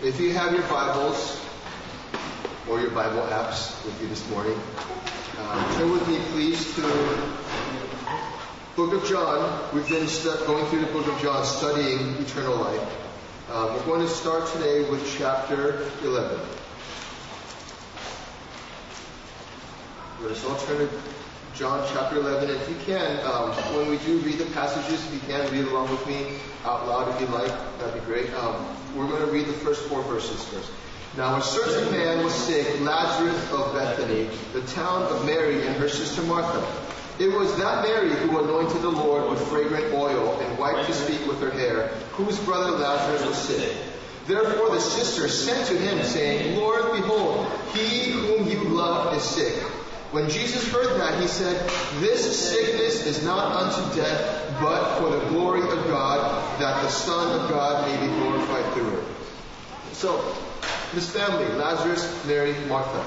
If you have your Bibles or your Bible apps with you this morning, turn with me please to Book of John. We've been going through the Book of John, studying eternal life. We're going to start today with chapter 11. So I'll turn to John chapter 11. If you can, when we do read the passages, if you can read along with me out loud if you like, that'd be great. We're going to read the first 4 verses first. Now a certain man was sick, Lazarus of Bethany, the town of Mary and her sister Martha. It was that Mary who anointed the Lord with fragrant oil and wiped his feet with her hair, whose brother Lazarus was sick. Therefore the sisters sent to him, saying, Lord, behold, he whom you love is sick. When Jesus heard that, he said, This sickness is not unto death, but for the glory of God, that the Son of God may be glorified through it. So, this family, Lazarus, Mary, Martha,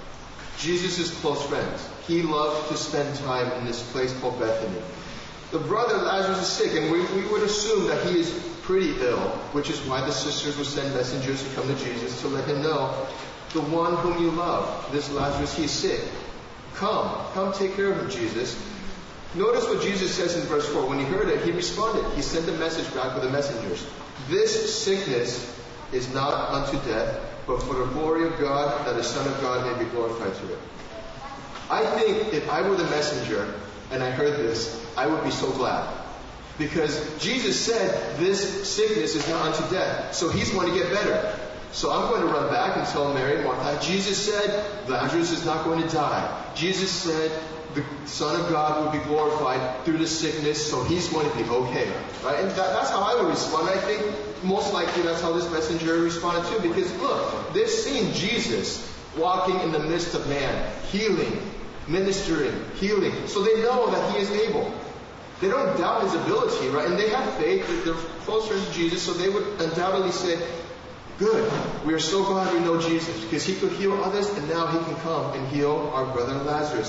Jesus' close friends. He loved to spend time in this place called Bethany. The brother Lazarus is sick, and we would assume that he is pretty ill, which is why the sisters would send messengers to come to Jesus to let him know, the one whom you love, this Lazarus, he is sick. Come take care of him, Jesus. Notice what Jesus says in verse 4. When he heard it, he responded. He sent a message back with the messengers. This sickness is not unto death, but for the glory of God, that the Son of God may be glorified through it. I think if I were the messenger and I heard this, I would be so glad. Because Jesus said this sickness is not unto death. So he's going to get better. So I'm going to run back and tell Mary and Martha, Jesus said Lazarus is not going to die. Jesus said the Son of God will be glorified through the sickness, so he's going to be okay. Right? And that's how I would respond. I think most likely that's how this messenger responded too. Because look, they've seen Jesus walking in the midst of man, healing, ministering, healing. So they know that he is able. They don't doubt his ability, right? And they have faith that they're closer to Jesus, so they would undoubtedly say, good. We are so glad we know Jesus, because he could heal others, and now he can come and heal our brother Lazarus.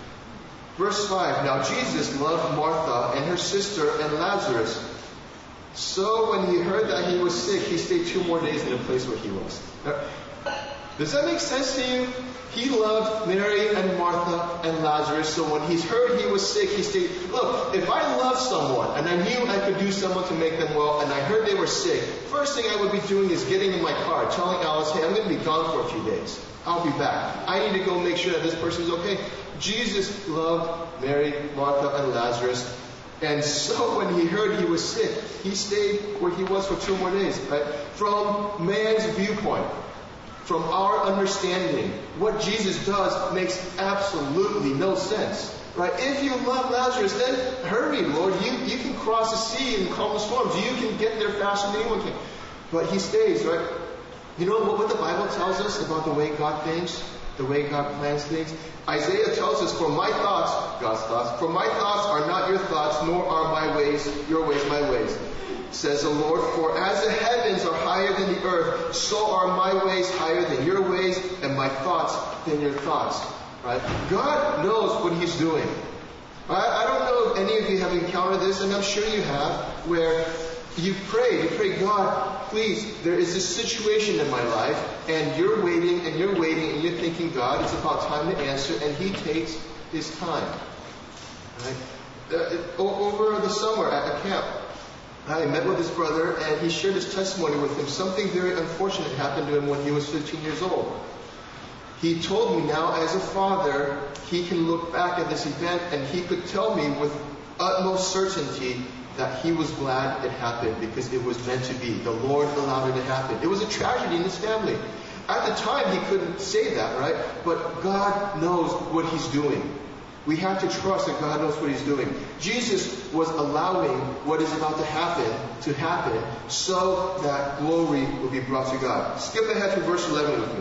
Verse 5, Now Jesus loved Martha and her sister and Lazarus. So when he heard that he was sick, he stayed 2 more days in the place where he was. Does that make sense to you? He loved Mary and Martha and Lazarus, so when he's heard he was sick, he stayed. Look, if I loved someone and I knew I could do someone to make them well, and I heard they were sick, first thing I would be doing is getting in my car, telling Alice, hey, I'm going to be gone for a few days. I'll be back. I need to go make sure that this person's okay. Jesus loved Mary, Martha, and Lazarus. And so when he heard he was sick, he stayed where he was for 2 more days. Right? From man's viewpoint, from our understanding, what Jesus does makes absolutely no sense. Right? If you love Lazarus, then hurry, Lord. You can cross the sea and calm the storms. You can get there faster than anyone can. But he stays, right? You know what the Bible tells us about the way God thinks? The way God plans things? Isaiah tells us, for my thoughts, God's thoughts, for my thoughts are not your thoughts, nor are my ways, your ways, my ways. Says the Lord, for as the heavens are higher than the earth, so are my ways higher than your ways, and my thoughts than your thoughts. Right? God knows what he's doing. I don't know if any of you have encountered this, and I'm sure you have, where you pray, God, please, there is this situation in my life, and you're waiting, and you're thinking, God, it's about time to answer, and he takes his time. Right? Over the summer at a camp, I met with his brother, and he shared his testimony with him. Something very unfortunate happened to him when he was 15 years old. He told me now, as a father, he can look back at this event, and he could tell me with utmost certainty that he was glad it happened because it was meant to be. The Lord allowed it to happen. It was a tragedy in his family. At the time, he couldn't say that, right? But God knows what he's doing. We have to trust that God knows what he's doing. Jesus was allowing what is about to happen so that glory will be brought to God. Skip ahead to verse 11 with me.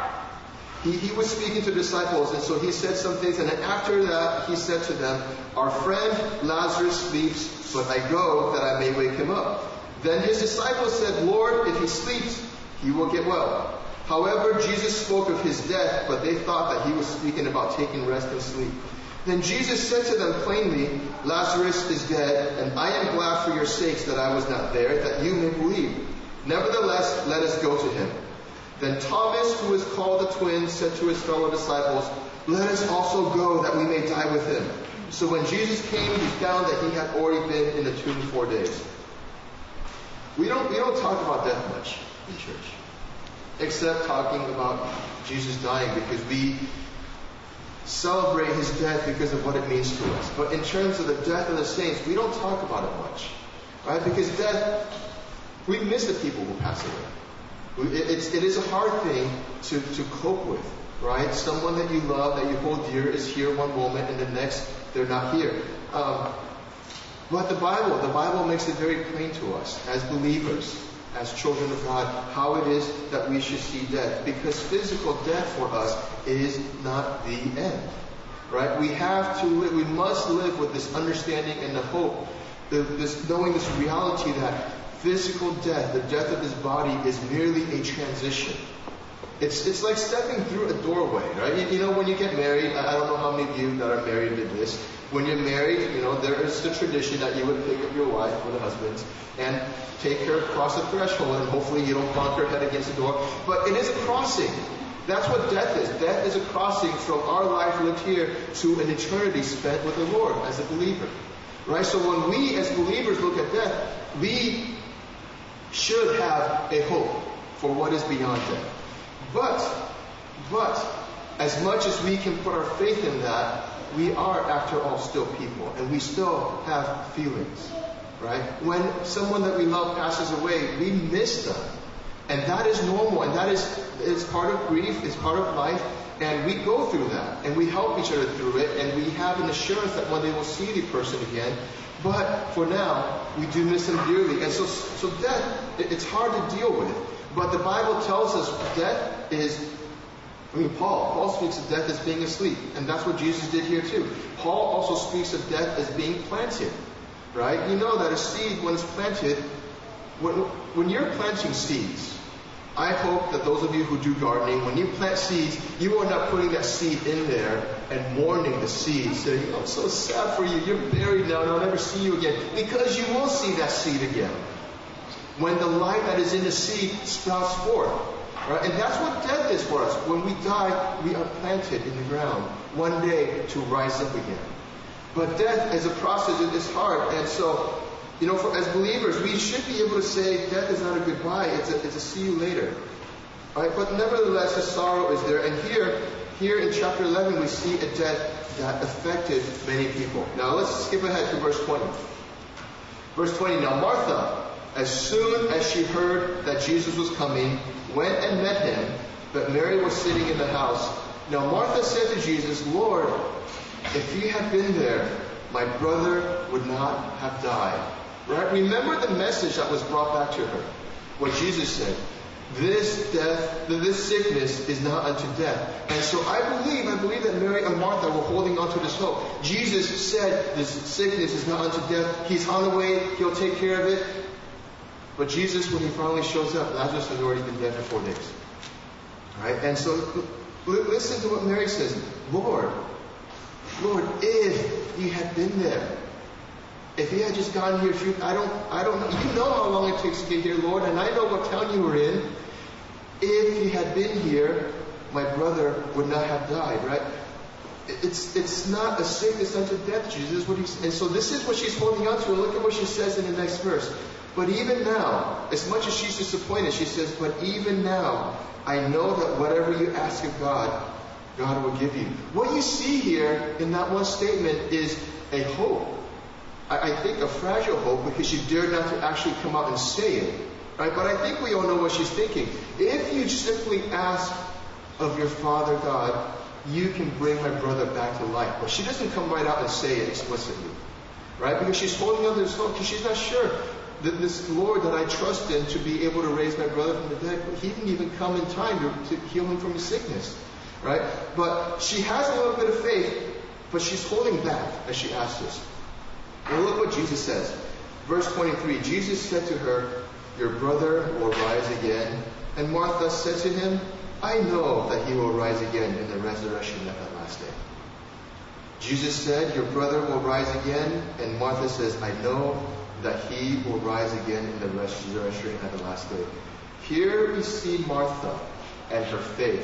He was speaking to disciples, and so he said some things, and then after that he said to them, our friend Lazarus sleeps, but I go that I may wake him up. Then his disciples said, Lord, if he sleeps, he will get well. However, Jesus spoke of his death, but they thought that he was speaking about taking rest and sleep. Then Jesus said to them plainly, Lazarus is dead, and I am glad for your sakes that I was not there, that you may believe. Nevertheless, let us go to him. Then Thomas, who is called the twin, said to his fellow disciples, let us also go that we may die with him. So when Jesus came, he found that he had already been in the tomb 4 days. We don't talk about death much in church, except talking about Jesus dying, because we celebrate his death because of what it means to us. But in terms of the death of the saints, we don't talk about it much, right? Because death, we miss the people who pass away. It is a hard thing to cope with, right? Someone that you love, that you hold dear, is here one moment, and the next they're not here. But the Bible makes it very plain to us as believers, as children of God, how it is that we should see death. Because physical death for us is not the end, right? We must live with this understanding and the hope, knowing this reality that physical death, the death of this body, is merely a transition. It's like stepping through a doorway, right? You know, when you get married, I don't know how many of you that are married did this. When you're married, you know, there is the tradition that you would pick up your wife or the husband and take her across the threshold, and hopefully you don't bonk her head against the door. But it is a crossing. That's what death is. Death is a crossing from our life lived here to an eternity spent with the Lord as a believer. Right? So when we as believers look at death, we should have a hope for what is beyond death. But as much as we can put our faith in that, we are, after all, still people, and we still have feelings, right? When someone that we love passes away, we miss them, and that is normal, and that is part of grief, it's part of life, and we go through that, and we help each other through it, and we have an assurance that one day we'll see the person again. But for now, we do miss them dearly, and so death, it's hard to deal with. But the Bible tells us death is, Paul speaks of death as being asleep, and that's what Jesus did here too. Paul also speaks of death as being planted, right? You know that a seed, when it's planted, when you're planting seeds, I hope that those of you who do gardening, when you plant seeds, you are not putting that seed in there and mourning the seed, saying, I'm so sad for you, you're buried now and I'll never see you again, because you will see that seed again when the life that is in the seed sprouts forth. Right? And that's what death is for us. When we die, we are planted in the ground, one day to rise up again. But death as a process is hard. And so, you know, as believers, we should be able to say death is not a goodbye, it's a see you later. Right? But nevertheless, the sorrow is there. And here in chapter 11, we see a death that affected many people. Now let's skip ahead to verse 20. Verse 20, now Martha, as soon as she heard that Jesus was coming, went and met him, but Mary was sitting in the house. Now Martha said to Jesus, Lord, if you had been there, my brother would not have died. Right? Remember the message that was brought back to her. What Jesus said, this sickness is not unto death. And so I believe that Mary and Martha were holding on to this hope. Jesus said this sickness is not unto death. He's on the way. He'll take care of it. But Jesus, when he finally shows up, Lazarus had already been dead for 4 days. Right? And so listen to what Mary says. Lord, if you had been there, if you had just gotten here, I don't know. You know how long it takes to get here, Lord, and I know what town you were in. If you had been here, my brother would not have died, right? It's not a sickness unto death, Jesus. And so this is what she's holding on to. Look at what she says in the next verse. But even now, as much as she's disappointed, she says, but even now, I know that whatever you ask of God, God will give you. What you see here in that one statement is a hope. I think a fragile hope, because she dared not to actually come out and say it. Right? But I think we all know what she's thinking. If you simply ask of your Father God, you can bring my brother back to life. But she doesn't come right out and say it explicitly. Right? Because she's holding on to this hope, because she's not sure that this Lord that I trust in to be able to raise my brother from the dead, he didn't even come in time to heal him from his sickness. Right? But she has a little bit of faith, but she's holding back as she asks this. Well, look what Jesus says. Verse 23, Jesus said to her, your brother will rise again. And Martha said to him, I know that he will rise again in the resurrection at that last day. Jesus said, your brother will rise again. And Martha says, I know that he will rise again in the resurrection at the last day. Here we see Martha and her faith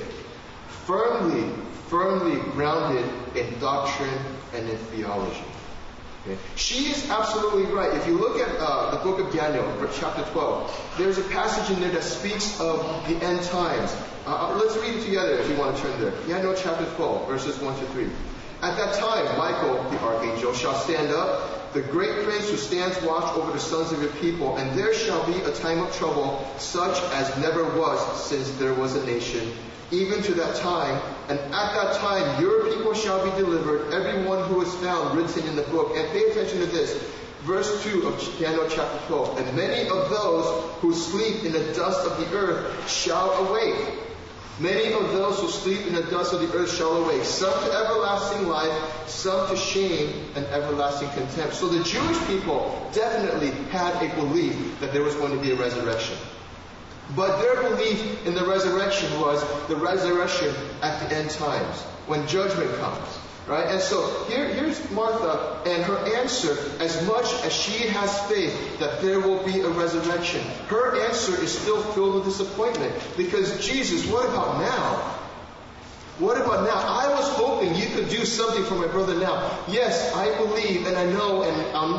firmly grounded in doctrine and in theology. Okay. She is absolutely right. If you look at the book of Daniel, chapter 12, there's a passage in there that speaks of the end times. Let's read it together if you want to turn there. Daniel chapter 12, verses 1 to 3. At that time, Michael, the archangel, shall stand up, the great prince who stands watch over the sons of your people, and there shall be a time of trouble, such as never was since there was a nation, even to that time. And at that time your people shall be delivered, everyone who is found written in the book. And pay attention to this. Verse 2 of Daniel chapter 12. And many of those who sleep in the dust of the earth shall awake. Many of those who sleep in the dust of the earth shall awake. Some to everlasting life, some to shame and everlasting contempt. So the Jewish people definitely had a belief that there was going to be a resurrection. But their belief in the resurrection was the resurrection at the end times, when judgment comes. Right? And so here's Martha and her answer, as much as she has faith that there will be a resurrection. Her answer is still filled with disappointment. Because, Jesus, what about now? What about now? I was hoping you could do something for my brother now. Yes, I believe and I know, and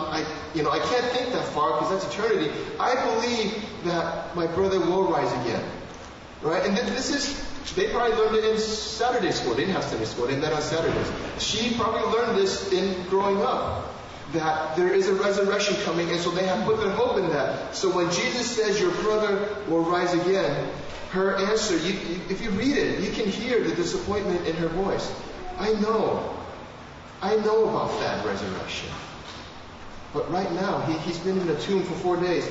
I can't think that far because that's eternity. I believe that my brother will rise again. Right? And they probably learned it in Saturday school. They didn't have Sunday school. They met on Saturdays. She probably learned this in growing up, that there is a resurrection coming, and so they have put their hope in that. So when Jesus says your brother will rise again, her answer, if you read it, you can hear the disappointment in her voice. I know about that resurrection. But right now, he's been in the tomb for 4 days.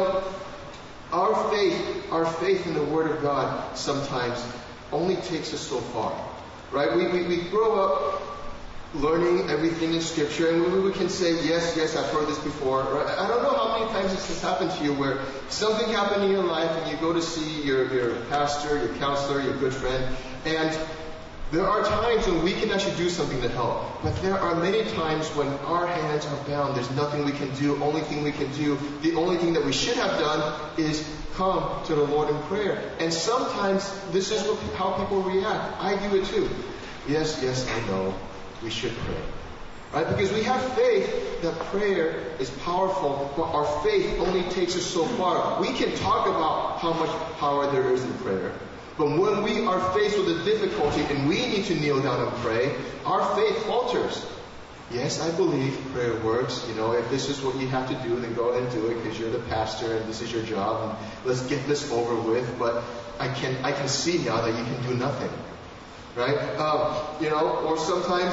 Our faith in the Word of God sometimes only takes us so far. Right? We grow up learning everything in Scripture, and we can say, yes, I've heard this before. Right? I don't know how many times this has happened to you where something happened in your life and you go to see your pastor, your counselor, your good friend, and there are times when we can actually do something to help. But there are many times when our hands are bound. There's nothing we can do. Only thing we can do, the only thing that we should have done is come to the Lord in prayer. And sometimes this is how people react. I do it too. Yes, I know. We should pray. Right? Because we have faith that prayer is powerful, but our faith only takes us so far. We can talk about how much power there is in prayer. But when we are faced with a difficulty and we need to kneel down and pray, our faith falters. Yes, I believe prayer works. If this is what you have to do, then go ahead and do it because you're the pastor and this is your job. And let's get this over with. But I can see now that you can do nothing. Right? Or sometimes,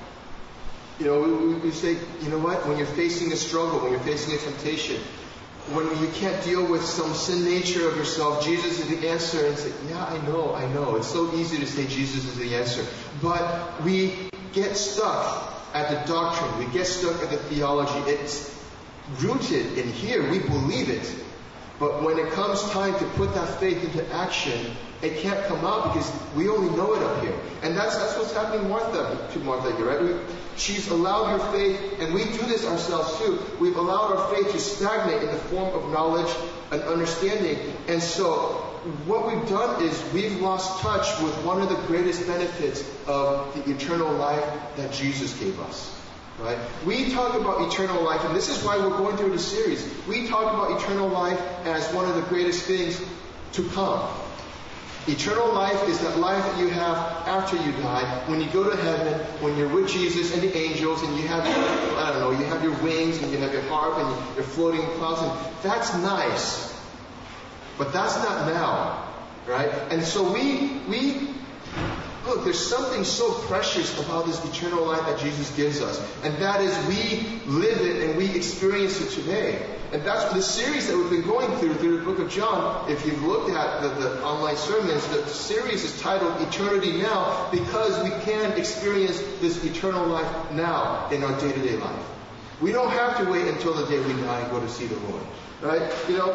we say, you know what? When you're facing a struggle, when you're facing a temptation, when you can't deal with some sin nature of yourself, Jesus is the answer. And say, yeah, I know. It's so easy to say Jesus is the answer. But we get stuck at the doctrine. We get stuck at the theology. It's rooted in here. We believe it. But when it comes time to put that faith into action, it can't come out because we only know it up here. And that's what's happening to Martha here, right? She's allowed her faith, and we do this ourselves too. We've allowed our faith to stagnate in the form of knowledge and understanding. And so what we've done is we've lost touch with one of the greatest benefits of the eternal life that Jesus gave us. Right? We talk about eternal life, and this is why we're going through this series. We talk about eternal life as one of the greatest things to come. Eternal life is that life that you have after you die, when you go to heaven, when you're with Jesus and the angels, and you have you have your wings and you have your harp and you're floating in clouds, and that's nice. But that's not now, right? And so we look, there's something so precious about this eternal life that Jesus gives us. And that is we live it and we experience it today. And that's the series that we've been going through the book of John. If you've looked at the online sermons, the series is titled Eternity Now, because we can experience this eternal life now in our day-to-day life. We don't have to wait until the day we die and go to see the Lord. Right?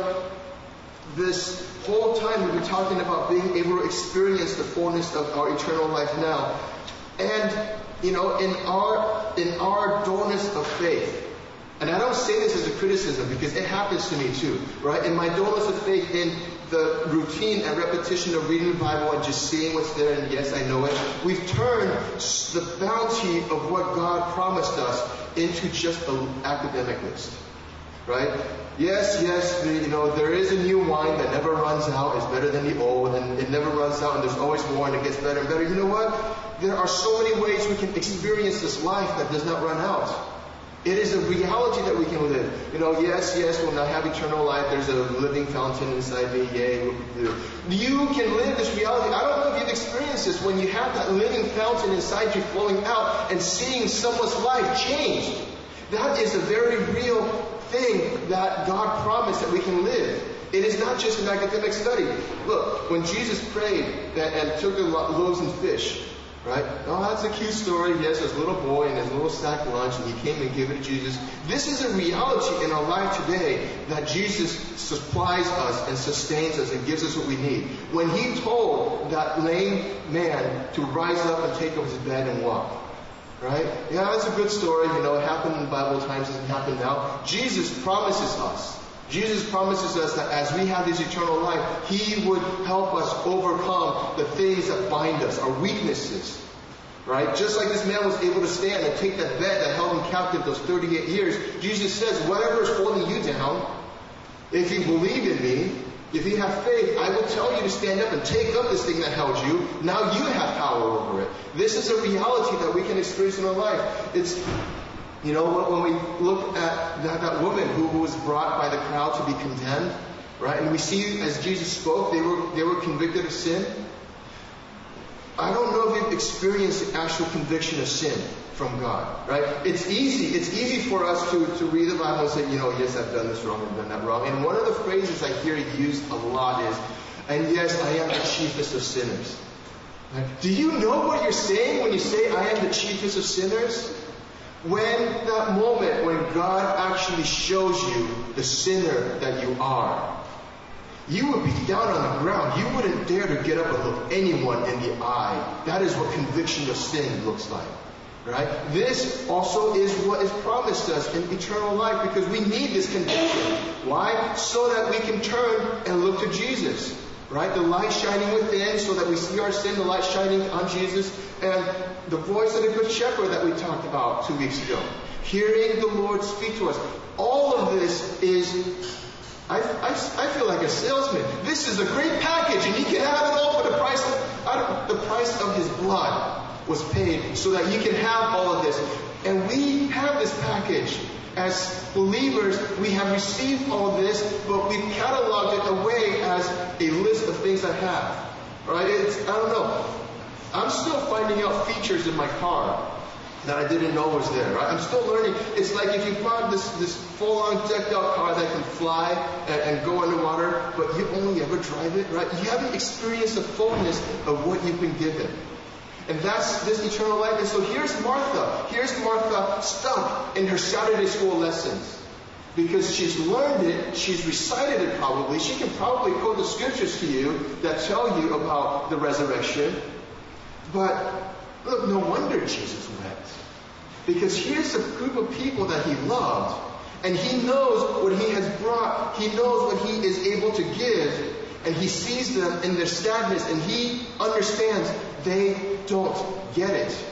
This whole time we've been talking about being able to experience the fullness of our eternal life now. And, in our dullness of faith, And I don't say this as a criticism because it happens to me too, right? In my dullness of faith, in the routine and repetition of reading the Bible and just seeing what's there, and yes, I know it, we've turned the bounty of what God promised us into just an academic list, right? Yes, there is a new wine that never runs out. It's better than the old, and it never runs out, and there's always more, and it gets better and better. You know what? There are so many ways we can experience this life that does not run out. It is a reality that we can live. Yes, when I have eternal life, there's a living fountain inside me. Yay. You can live this reality. I don't know if you've experienced this, when you have that living fountain inside you flowing out and seeing someone's life changed. That is a very real thing that God promised that we can live. It is not just an academic study. Look, when Jesus prayed and took the loaves and fish, right? Oh, that's a cute story. Yes, there's a little boy and his little sack lunch, and he came and gave it to Jesus. This is a reality in our life today, that Jesus supplies us and sustains us and gives us what we need. When he told that lame man to rise up and take up his bed and walk, right? Yeah, that's a good story. It happened in Bible times, doesn't happen now. Jesus promises us that as we have this eternal life, he would help us overcome the things that bind us, our weaknesses. Right? Just like this man was able to stand and take that bed that held him captive those 38 years, Jesus says, whatever is holding you down, if you believe in me, if you have faith, I will tell you to stand up and take up this thing that held you. Now you have power over it. This is a reality that we can experience in our life. It's when we look at that woman who was brought by the crowd to be condemned, right? And we see as Jesus spoke, they were convicted of sin. I don't know if you've experienced the actual conviction of sin from God, right? It's easy for us to read the Bible and say, yes, I've done this wrong and done that wrong. And one of the phrases I hear used a lot is, and yes, I am the chiefest of sinners. Right? Do you know what you're saying when you say, I am the chiefest of sinners? When that moment when God actually shows you the sinner that you are, you would be down on the ground. You wouldn't dare to get up and look anyone in the eye. That is what conviction of sin looks like. Right? This also is what is promised us in eternal life, because we need this conviction. Why? So that we can turn and look to Jesus. Right? The light shining within, so that we see our sin, the light shining on Jesus, and the voice of the Good Shepherd that we talked about 2 weeks ago. Hearing the Lord speak to us. All of this is, I feel like a salesman. This is a great package, and you can have it all for the price of his blood was paid, so that you can have all of this. And we have this package. As believers, we have received all of this, but we've cataloged it away as a list of things I have. Right? I don't know. I'm still finding out features in my car that I didn't know was there. Right? I'm still learning. It's like if you bought this full-on decked-out car that can fly and go underwater, but you only ever drive it. Right? You haven't experienced the fullness of what you've been given. And that's this eternal life. And so here's Martha. Here's Martha stuck in her Saturday school lessons. Because she's learned it, she's recited it probably. She can probably quote the scriptures to you that tell you about the resurrection. But look, no wonder Jesus wept. Because here's a group of people that he loved. And he knows what he has brought. He knows what he is able to give. And he sees them in their sadness. And he understands they don't get it.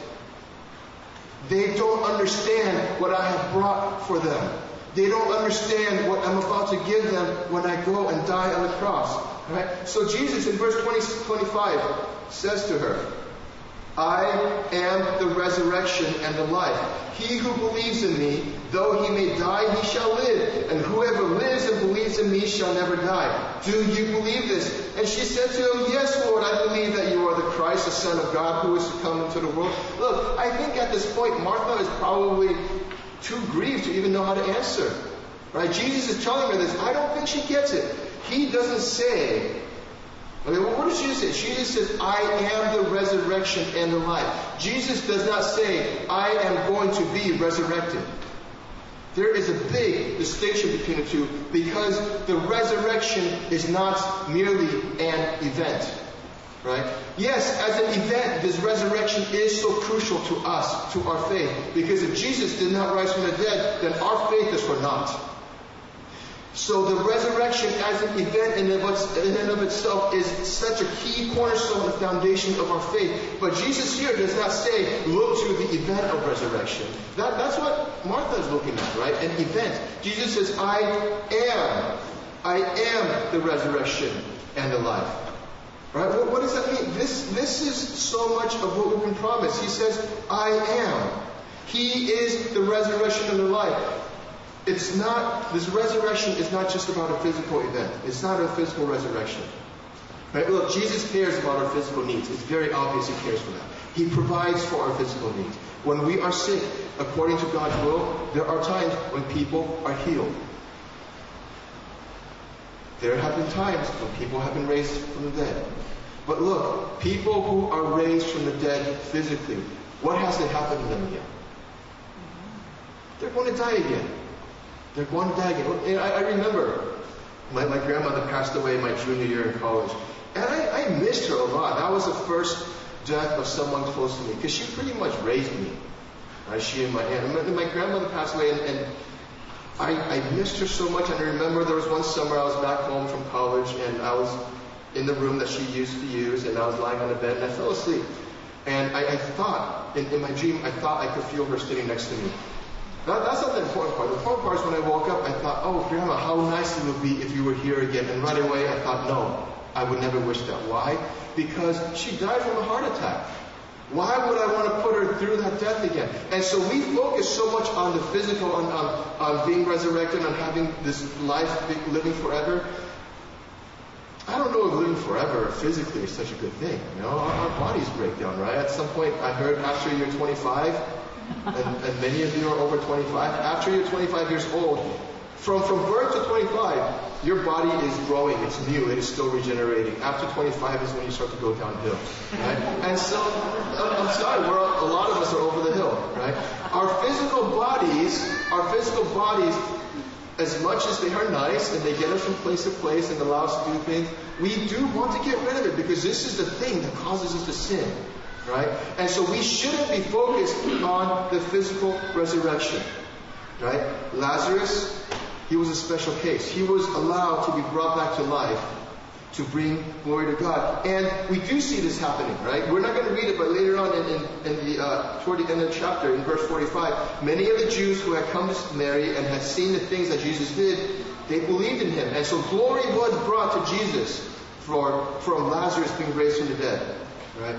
They don't understand what I have brought for them. They don't understand what I'm about to give them when I go and die on the cross. Right? So Jesus in verse 25 says to her, I am the resurrection and the life. He who believes in me, though he may die, he shall live. And whoever lives and believes in me shall never die. Do you believe this? And she said to him, yes, Lord, I believe that you are the Christ, the Son of God, who is to come into the world. Look, I think at this point, Martha is probably too grieved to even know how to answer. Right? Jesus is telling her this. I don't think she gets it. He doesn't say, okay, well, what does Jesus say? Jesus says, I am the resurrection and the life. Jesus does not say, I am going to be resurrected. There is a big distinction between the two, because the resurrection is not merely an event. Right? Yes, as an event, this resurrection is so crucial to us, to our faith. Because if Jesus did not rise from the dead, then our faith is for naught. So the resurrection as an event in and of itself is such a key cornerstone and foundation of our faith. But Jesus here does not say, look to the event of resurrection. That's what Martha is looking at, right? An event. Jesus says, I am the resurrection and the life. Right? What does that mean? This is so much of what we've been promised. He says, I am. He is the resurrection and the life. This resurrection is not just about a physical event. It's not a physical resurrection. Right? Look, Jesus cares about our physical needs. It's very obvious He cares for that. He provides for our physical needs. When we are sick, according to God's will, there are times when people are healed. There have been times when people have been raised from the dead. But look, people who are raised from the dead physically, what has to happen to them again? They're going to die again. They're going to die again. I remember my grandmother passed away my junior year in college. And I missed her a lot. That was the first death of someone close to me. Because she pretty much raised me. Right? She and my aunt. And my grandmother passed away and I missed her so much. And I remember there was one summer I was back home from college and I was in the room that she used to use and I was lying on the bed and I fell asleep. And I thought, in my dream, I thought I could feel her sitting next to me. That's not the important part. The important part is when I woke up, I thought, oh, Grandma, how nice it would be if you were here again. And right away I thought, no, I would never wish that. Why? Because she died from a heart attack. Why would I want to put her through that death again? And so we focus so much on the physical, on being resurrected, on having this life, living forever. I don't know if living forever physically is such a good thing. You know, our bodies break down, right? At some point, I heard after you're 25, and many of you are over 25, after you're 25 years old, from birth to 25, your body is growing, it's new, it is still regenerating. After 25 is when you start to go downhill, right? And so, I'm sorry, a lot of us are over the hill, right? Our physical bodies, as much as they are nice and they get us from place to place and allow us to do things, we do want to get rid of it because this is the thing that causes us to sin. Right? And so we shouldn't be focused on the physical resurrection. Right? Lazarus, he was a special case. He was allowed to be brought back to life to bring glory to God. And we do see this happening, right? We're not going to read it, but later on toward the end of the chapter, in verse 45, many of the Jews who had come to Mary and had seen the things that Jesus did, they believed in Him. And so glory was brought to Jesus from Lazarus being raised from the dead. Right?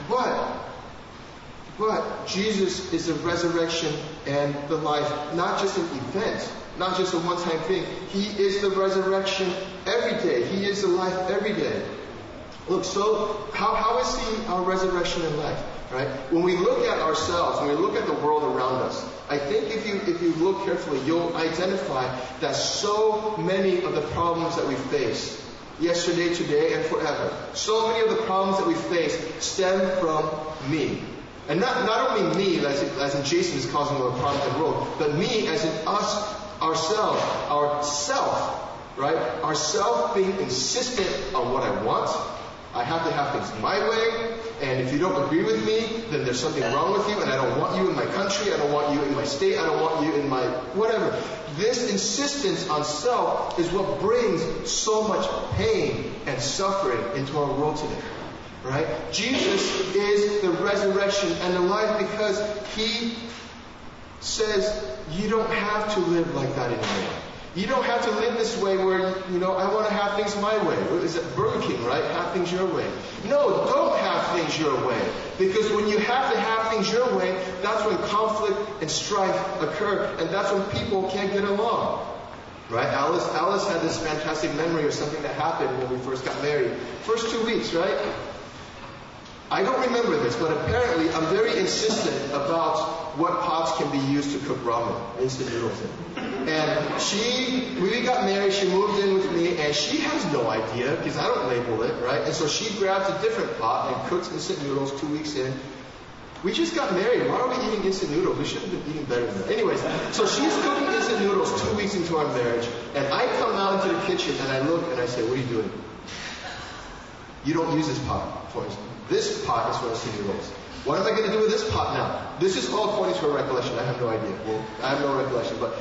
But Jesus is the resurrection and the life, not just an event, not just a one-time thing. He is the resurrection every day. He is the life every day. Look, so how is He our resurrection and life? Right? When we look at ourselves, when we look at the world around us, I think if you look carefully, you'll identify that so many of the problems that we face, yesterday, today, and forever, so many of the problems that we face stem from me. And not only me, as in Jason is causing all the problems in the world, but me as in us, ourselves, our self, right? Our self being insistent on what I want. I have to have things my way, and if you don't agree with me, then there's something wrong with you, and I don't want you in my country, I don't want you in my state, I don't want you in my whatever. This insistence on self is what brings so much pain and suffering into our world today. Right? Jesus is the resurrection and the life because He says you don't have to live like that anymore. You don't have to live this way where, I want to have things my way. Is it Burger King, right? Have things your way. No, don't have things your way. Because when you have to have things your way, that's when conflict and strife occur. And that's when people can't get along. Right? Alice had this fantastic memory of something that happened when we first got married. First 2 weeks, right? I don't remember this, but apparently I'm very insistent about what pots can be used to cook ramen, instant noodles in. And we got married, she moved in with me, and she has no idea, because I don't label it, right? And so she grabs a different pot and cooks instant noodles 2 weeks in. We just got married. Why are we eating instant noodles? We should have been eating better than that. Anyways, so she's cooking instant noodles 2 weeks into our marriage, and I come out into the kitchen and I look and I say, what are you doing? You don't use this pot, for instance. This pot is for us 10-year-olds. What am I going to do with this pot now? This is all according to her recollection. I have no idea. Well, I have no recollection. But,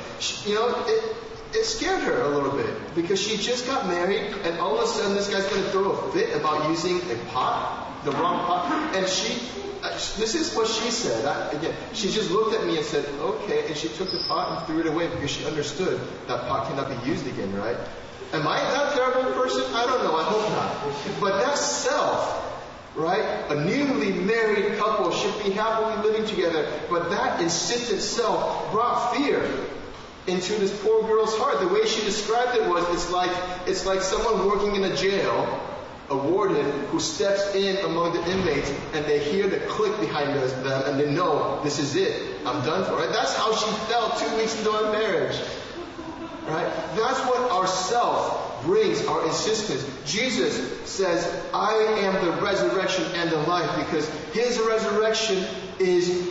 it scared her a little bit because she just got married and all of a sudden this guy's going to throw a fit about using a pot, the wrong pot. And this is what she said. She just looked at me and said, okay. And she took the pot and threw it away because she understood that pot cannot be used again, right? Am I that terrible person? I don't know. I hope not. But that's self. Right? A newly married couple should be happily living together. But that insistent self brought fear into this poor girl's heart. The way she described it was, it's like someone working in a jail, a warden who steps in among the inmates and they hear the click behind them and they know, this is it. I'm done for. Right? That's how she felt 2 weeks into our marriage. Right? That's what our self brings, our insistence. Jesus says, I am the resurrection and the life, because His resurrection is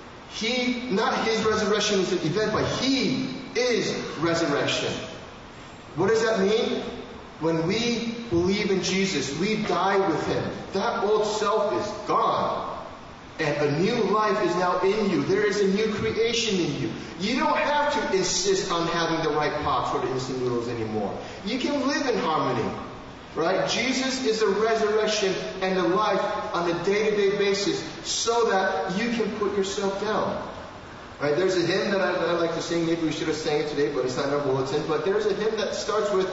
not His resurrection is an event, but He is resurrection. What does that mean? When we believe in Jesus, we die with Him. That old self is gone. And a new life is now in you. There is a new creation in you. You don't have to insist on having the right pot for the instant noodles anymore. You can live in harmony. Right? Jesus is the resurrection and the life on a day-to-day basis so that you can put yourself down. Right? There's a hymn that I like to sing. Maybe we should have sang it today, but it's not in our bulletin. But there's a hymn that starts with,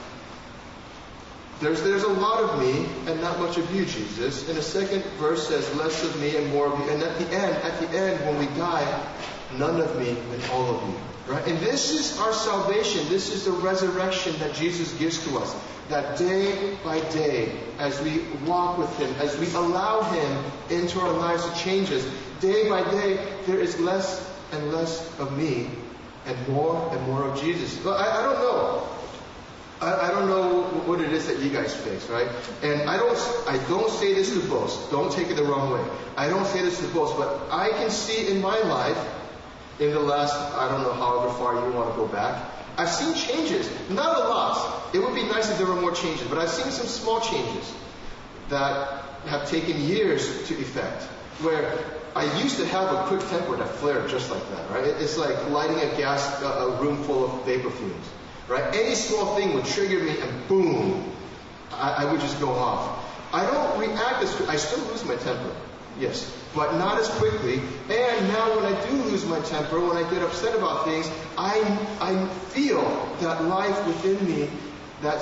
There's a lot of me and not much of you, Jesus. And the second verse says, less of me and more of you. And at the end, when we die, none of me and all of you. Right? And this is our salvation. This is the resurrection that Jesus gives to us. That day by day, as we walk with Him, as we allow Him into our lives to change us, day by day, there is less and less of me and more of Jesus. But I don't know. I don't know what it is that you guys face, right? And I don't say this to boast. Don't take it the wrong way. I don't say this to boast, but I can see in my life, in the last, I don't know however far you want to go back, I've seen changes. Not a lot. It would be nice if there were more changes, but I've seen some small changes that have taken years to effect. Where I used to have a quick temper that flared just like that, right? It's like lighting a room full of vapor fumes. Right? Any small thing would trigger me and boom, I would just go off. I don't react as quickly. I still lose my temper. Yes. But not as quickly. And now when I do lose my temper, when I get upset about things, I feel that life within me that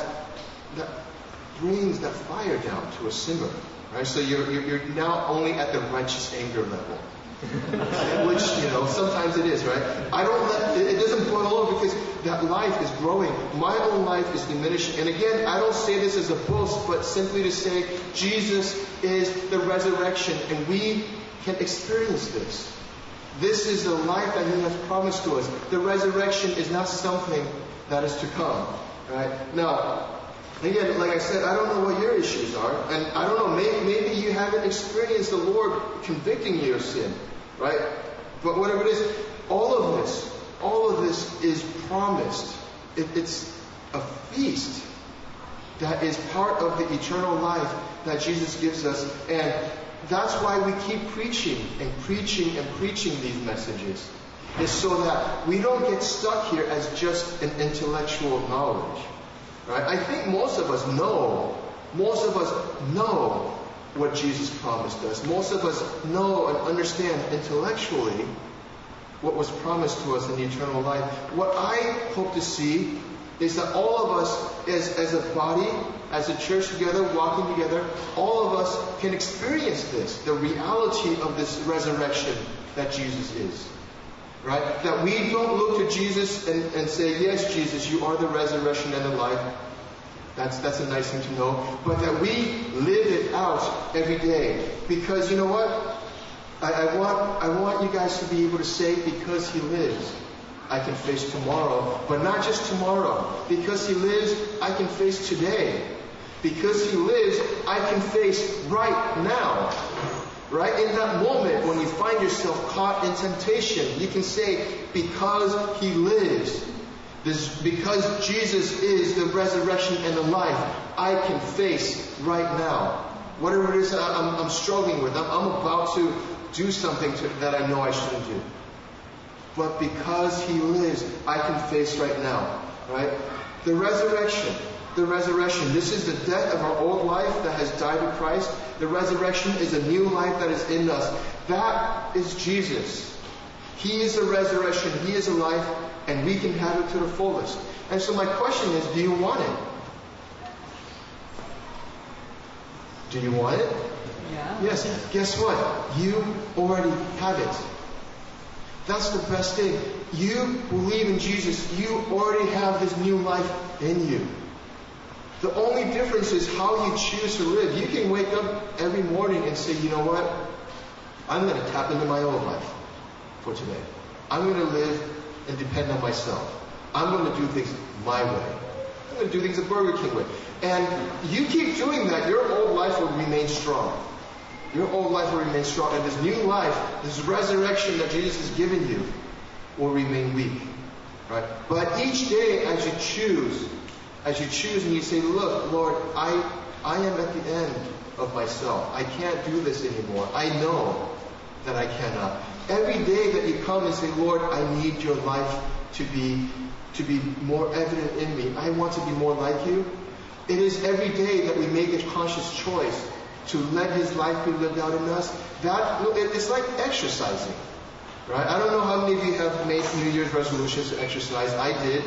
brings that fire down to a simmer. Right? So you're now only at the righteous anger level. Which, sometimes it is, right? It doesn't boil over because that life is growing. My own life is diminishing. And again, I don't say this as a boast, but simply to say Jesus is the resurrection and we can experience this. This is the life that He has promised to us. The resurrection is not something that is to come, right? Now, again, like I said, I don't know what your issues are. And I don't know, maybe you haven't experienced the Lord convicting you of sin, right? But whatever it is, all of this is promised. It's a feast that is part of the eternal life that Jesus gives us. And that's why we keep preaching and preaching and preaching these messages. Is so that we don't get stuck here as just an intellectual knowledge. Right? I think most of us know what Jesus promised us. Most of us know and understand intellectually what was promised to us in the eternal life. What I hope to see is that all of us as a body, as a church together, walking together, all of us can experience this, the reality of this resurrection that Jesus is. Right? That we don't look to Jesus and say, yes, Jesus, you are the resurrection and the life. That's a nice thing to know. But that we live it out every day. Because you know what? I want you guys to be able to say, because He lives, I can face tomorrow. But not just tomorrow. Because He lives, I can face today. Because He lives, I can face right now. Right? In that moment when you find yourself caught in temptation, you can say, because He lives. Because Jesus is the resurrection and the life, I can face right now whatever it is I'm struggling with. I'm about to do something that I know I shouldn't do. But because He lives, I can face right now. Right? The resurrection. This is the death of our old life that has died with Christ. The resurrection is a new life that is in us. That is Jesus. He is the resurrection. He is a life, and we can have it to the fullest. And so my question is, do you want it? Do you want it? Yeah. Yes. Guess what? You already have it. That's the best thing. You believe in Jesus. You already have this new life in you. The only difference is how you choose to live. You can wake up every morning and say, you know what? I'm going to tap into my old life for today. I'm going to live and depend on myself. I'm going to do things my way. I'm going to do things the Burger King way. And you keep doing that, your old life will remain strong. Your old life will remain strong. And this new life, this resurrection that Jesus has given you, will remain weak. Right? But each day as you choose and you say, look, Lord, I am at the end of myself. I can't do this anymore. I know that I cannot. Every day that you come and say, Lord, I need your life to be more evident in me. I want to be more like you. It is every day that we make a conscious choice to let His life be lived out in us. It's like exercising. Right? I don't know how many of you have made New Year's resolutions to exercise. I did.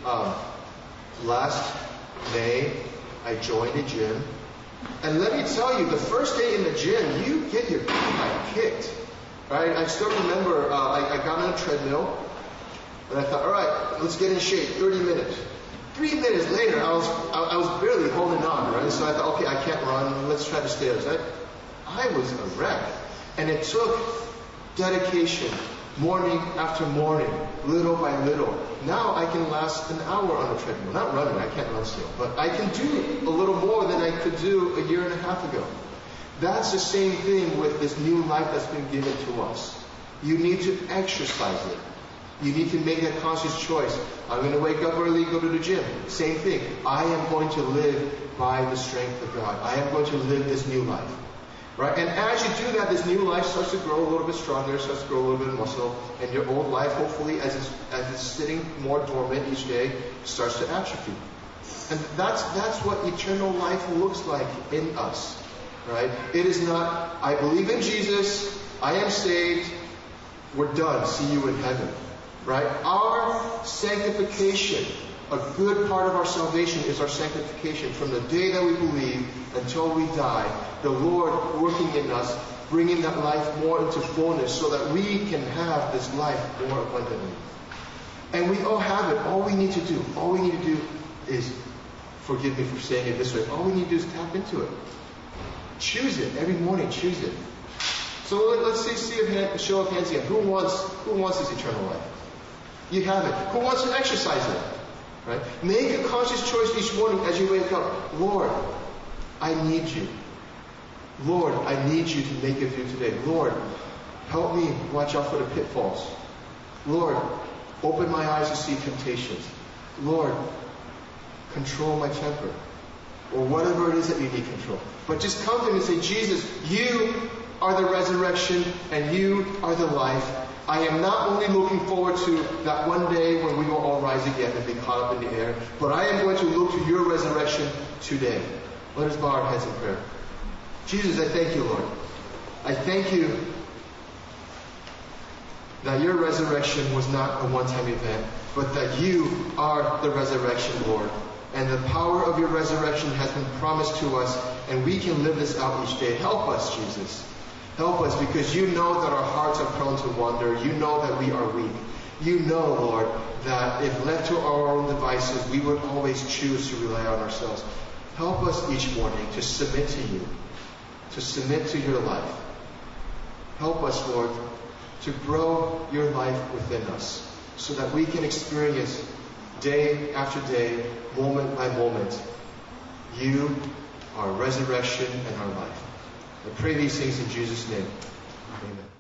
Last May, I joined a gym. And let me tell you, the first day in the gym, you get your behind kicked. Right? I still remember I got on a treadmill, and I thought, all right, let's get in shape, 30 minutes. 3 minutes later, I was barely holding on, right? So I thought, okay, I can't run, let's try the stairs. I was a wreck. And it took dedication, morning after morning, little by little. Now I can last an hour on a treadmill. Not running, I can't run still. But I can do a little more than I could do a year and a half ago. That's the same thing with this new life that's been given to us. You need to exercise it. You need to make that conscious choice. I'm going to wake up early, go to the gym. Same thing. I am going to live by the strength of God. I am going to live this new life. Right? And as you do that, this new life starts to grow a little bit stronger, starts to grow a little bit of muscle, and your old life, hopefully, as it's sitting more dormant each day, starts to atrophy. And that's what eternal life looks like in us. Right? It is not, I believe in Jesus, I am saved, we're done, see you in heaven. Right? Our sanctification, a good part of our salvation is our sanctification from the day that we believe until we die. The Lord working in us, bringing that life more into fullness so that we can have this life more abundantly. And we all have it. All we need to do is, forgive me for saying it this way, all we need to do is tap into it. Choose it. Every morning, choose it. So let's see a show of hands again. Who wants this eternal life? You have it. Who wants to exercise it? Right? Make a conscious choice each morning as you wake up. Lord, I need you. Lord, I need you to make it through today. Lord, help me watch out for the pitfalls. Lord, open my eyes to see temptations. Lord, control my temper. Or whatever it is that you need control. But just come to him and say, Jesus, you are the resurrection and you are the life. I am not only looking forward to that one day when we will all rise again and be caught up in the air, but I am going to look to your resurrection today. Let us bow our heads in prayer. Jesus, I thank you, Lord. I thank you that your resurrection was not a one-time event, but that you are the resurrection, Lord. And the power of your resurrection has been promised to us, and we can live this out each day. Help us, Jesus. Help us, because you know that our hearts are prone to wander. You know that we are weak. You know, Lord, that if left to our own devices, we would always choose to rely on ourselves. Help us each morning to submit to you, to submit to your life. Help us, Lord, to grow your life within us so that we can experience day after day, moment by moment, you, our resurrection, and our life. I pray these things in Jesus' name. Amen.